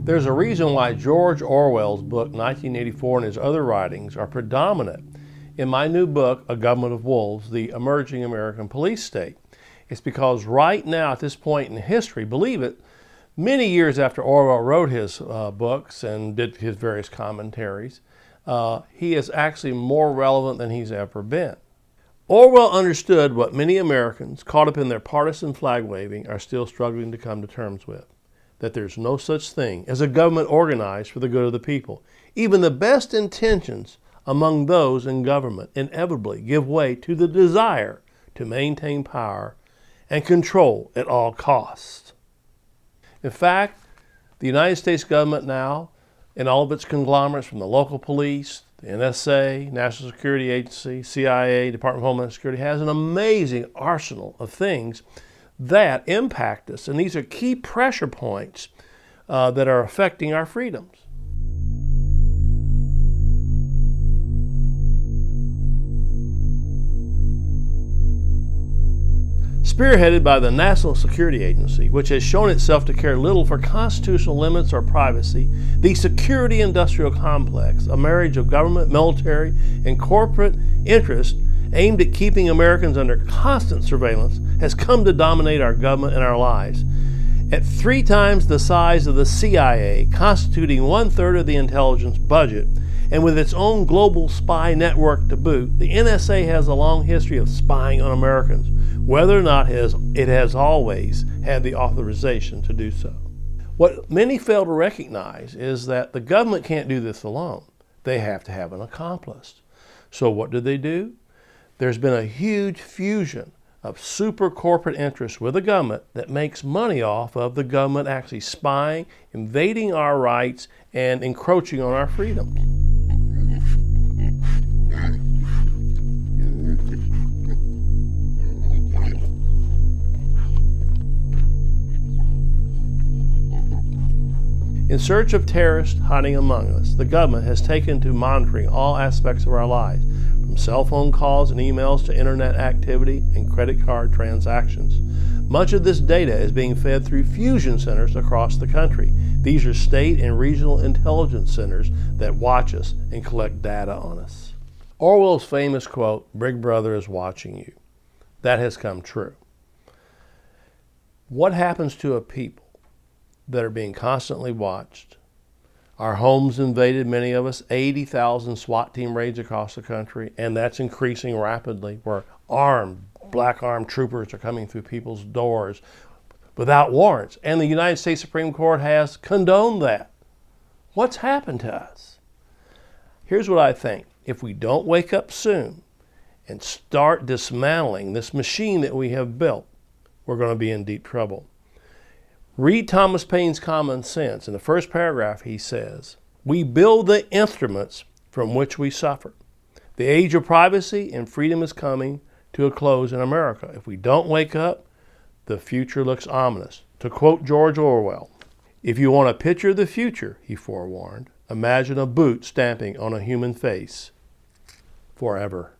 There's a reason why George Orwell's book 1984 and his other writings are predominant in my new book, A Government of Wolves, The Emerging American Police State. It's because right now, at this point in history, believe it, many years after Orwell wrote his books and did his various commentaries, he is actually more relevant than he's ever been. Orwell understood what many Americans, caught up in their partisan flag waving, are still struggling to come to terms with, that there's no such thing as a government organized for the good of the people. Even the best intentions among those in government inevitably give way to the desire to maintain power and control at all costs. In fact, the United States government now, and all of its conglomerates from the local police, the NSA, National Security Agency, CIA, Department of Homeland Security, has an amazing arsenal of things that impact us. And these are key pressure points that are affecting our freedoms. Spearheaded by the National Security Agency, which has shown itself to care little for constitutional limits or privacy, the security industrial complex, a marriage of government, military, and corporate interest aimed at keeping Americans under constant surveillance, has come to dominate our government and our lives. At 3 times the size of the CIA, constituting 1/3 of the intelligence budget, and with its own global spy network to boot, the NSA has a long history of spying on Americans, whether or not it has always had the authorization to do so. What many fail to recognize is that the government can't do this alone. They have to have an accomplice. So what do? There's been a huge fusion of super corporate interests with the government that makes money off of the government actually spying, invading our rights, and encroaching on our freedoms. In search of terrorists hiding among us, the government has taken to monitoring all aspects of our lives, from cell phone calls and emails to internet activity and credit card transactions. Much of this data is being fed through fusion centers across the country. These are state and regional intelligence centers that watch us and collect data on us. Orwell's famous quote, "Big Brother is watching you," that has come true. What happens to a people that are being constantly watched? Our homes invaded, many of us, 80,000 SWAT team raids across the country, and that's increasing rapidly, where black armed troopers are coming through people's doors without warrants. And the United States Supreme Court has condoned that. What's happened to us? Here's what I think. If we don't wake up soon and start dismantling this machine that we have built, we're going to be in deep trouble. Read Thomas Paine's Common Sense. In the first paragraph, he says, "We build the instruments from which we suffer. The age of privacy and freedom is coming to a close in America. If we don't wake up, the future looks ominous." To quote George Orwell, "If you want a picture of the future," he forewarned, "imagine a boot stamping on a human face forever."